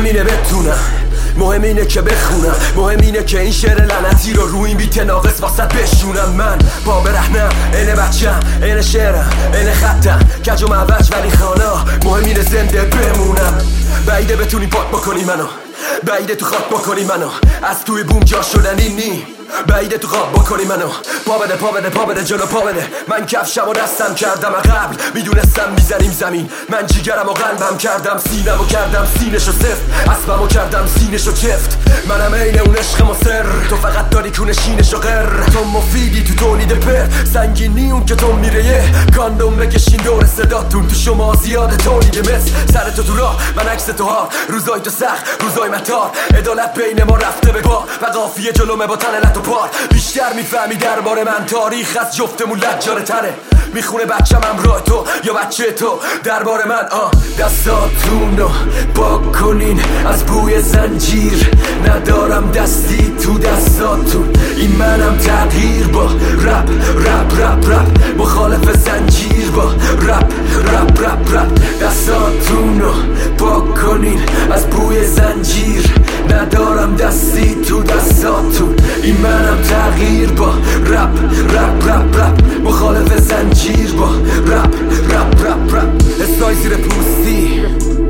مهم اینه بتونم، مهم اینه که بخونم، مهم اینه که این شعر لعنتی رو روی این بیت ناقص واسط بشونم. من پا برهنم، اینه بچم، اینه شعرم، اینه خطم، کج و معوج ولی خانا. مهم اینه زنده بمونم. بعیده بتونی پاک بکنی منو، بعیده تو خاک بکنی منو، از توی بوم جا شدنی نی. بعیده تو خواب بکنی منو، پا بده پا بده پا بده جلو پا بده. من کفشم و دستم کردم قبل، میدونستم میزنیم زمین. من جیگرم و قلبم کردم سینم و کردم سینشو سفت، اسبم و کردم سینشو چفت. منم عین اون عشق مصر، تو فقط داری کونه شینشو غر. تو مفیدی تو تولید پر، سنگینی اون که تو میره یه کاندوم بکشین دور صداتون. تو شما زیاده تولید مثل سرتو تو راه، من عکس تو ها. روزای تو سخت، روزای متار، عدالت بین ما رفته به پا و قافیه جلومه با تن و پار. بیشتر میفهمی درباره من، تاریخ از جفتمون لجاره تره. میخونه بچم همراه تو یا بچه تو درباره من. دستاتون رو پاک کنین از بوی زنجیر، ندارم دستی تو دستاتون. این منم تغییر با رپ رپ رپ رپ، مخالف زنجیر با رپ رپ رپ رپ. دستاتون رو پاک کنین از بوی زنجیر، ندارم دستی تو دستاتون. این منم تغییر با رپ رپ رپ رپ، مخالف زنجیر با رپ رپ رپ رپ. استای زیر پوستی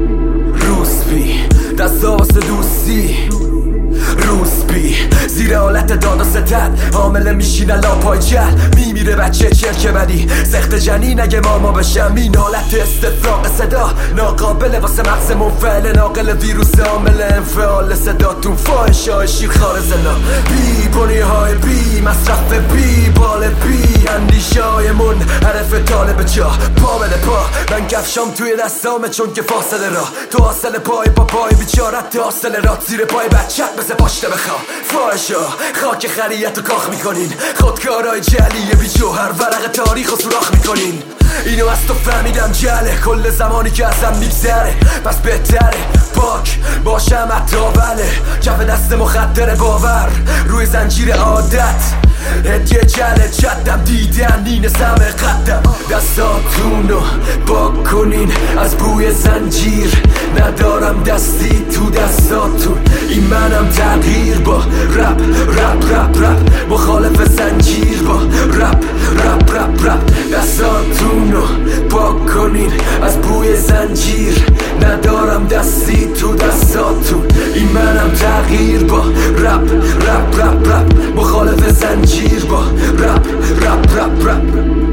روسپی، دستا واسه دوستی روسپی، زیر حالت داد و ستد حامله میشینه لاپای جل. میمیره بچه چرک بدی سخت جنین اگه ما بشم. این حالت استفراغ صدا ناقابله واسه مغز منفعل، ناقل ویروس عامل انفعال صداتون. فاحش های شیرخوار زنا، بی بنی های بی مصرف، بی بال بی اندیشه های منحرف طالب جا. پا بده پا، من کفشام توی دستامه چون که فاصله راه. تو حاصل پای با پای بیچارت، تو حاصل رات زیر پای بچت مثل پاشته بخوا. فاحشا خاک خریت و کاخ میکنین، خودکارای جلیه بی جوهر ورق تاریخ و سوراخ میکنین. اینو از تو فهمیدم جله، کل زمانی که ازم میگذره پس بهتره پاک باشم حتی بله. کف دست مخدر باور روی زنجیر عادت، هدیه جله جدم دیدن این سمه قدم. دستاتون رو پاک کنین از بوی زنجیر، ندارم دستی تو دستاتون. این منم تغییر با رپ رپ رپ رپ، مخالف زنجیر با رپ رپ رپ رپ. دستاتون رو پاک کنین از بوی زنجیر، ندارم دستی تو دستاتون. این منم تغییر با رپ رپ رپ رپ، مخالف زنجیر با رپ رپ رپ رپ.